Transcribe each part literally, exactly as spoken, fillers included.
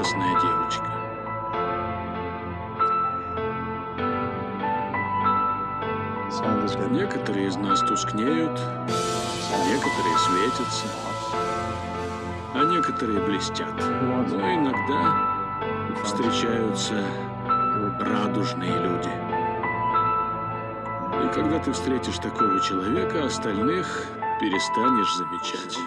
прекрасная девочка. Некоторые из нас тускнеют, некоторые светятся, а некоторые блестят. Но иногда встречаются радужные люди. И когда ты встретишь такого человека, остальных перестанешь замечать.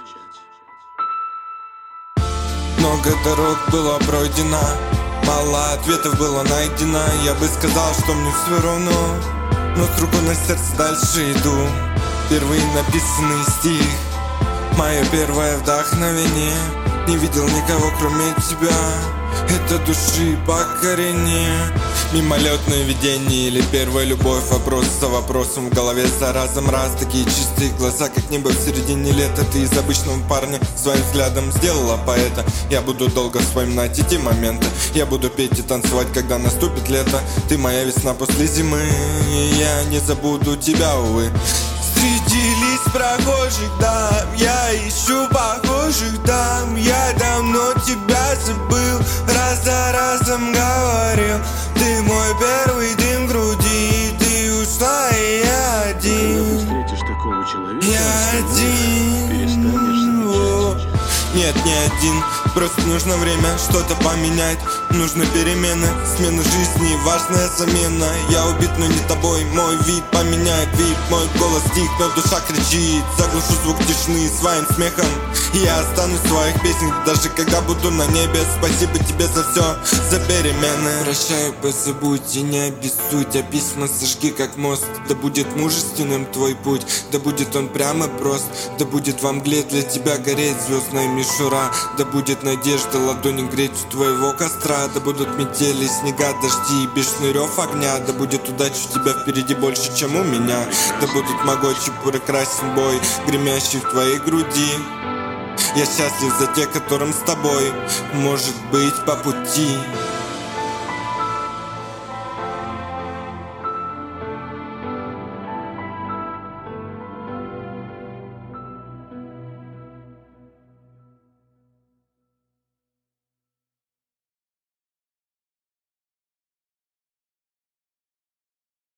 Много дорог было пройдено, мало ответов было найдено. Я бы сказал, что мне все равно, но с рукой на сердце дальше иду. Впервые написанный стих, мое первое вдохновение. Не видел никого кроме тебя, это души покорение. Мимолетное видение или первая любовь, вопрос за вопросом в голове за разом раз. Такие чистые глаза, как небо в середине лета. Ты из обычного парня своим взглядом сделала поэта. Я буду долго вспоминать эти моменты, я буду петь и танцевать, когда наступит лето. Ты моя весна после зимы, и я не забуду тебя, увы. Среди лиц прохожих дам я ищу похожих дам. Я давно тебя забыл, раз за разом говорил. Ты мой первый дым в груди, ты ушла, и я один. Когда ты встретишь такого человека, Я один. перестанешь замечать. Нет, не один, просто нужно время что-то поменять. Нужны перемены, смена жизни, важная замена. Я убит, но не тобой, мой вид поменяет вид. Мой голос тих, но душа кричит. Заглушу звук тишины своим смехом. Я останусь в своих песнях, даже когда буду на небе. Спасибо тебе за все, за перемены. Прощай, позабудь и не обессудь, а письма сожги как мост. Да будет мужественным твой путь, да будет он прямо прост. Да будет во мгле для тебя гореть звездная мишура. Да будет надежда ладони греть у твоего костра. Да будут метели, снега, дожди и бешеный рев огня. Да будет удача у тебя впереди больше, чем у меня. Да будут могучий прекрасен бой, гремящий в твоей груди. Я счастлив за тех, которым с тобой может быть по пути.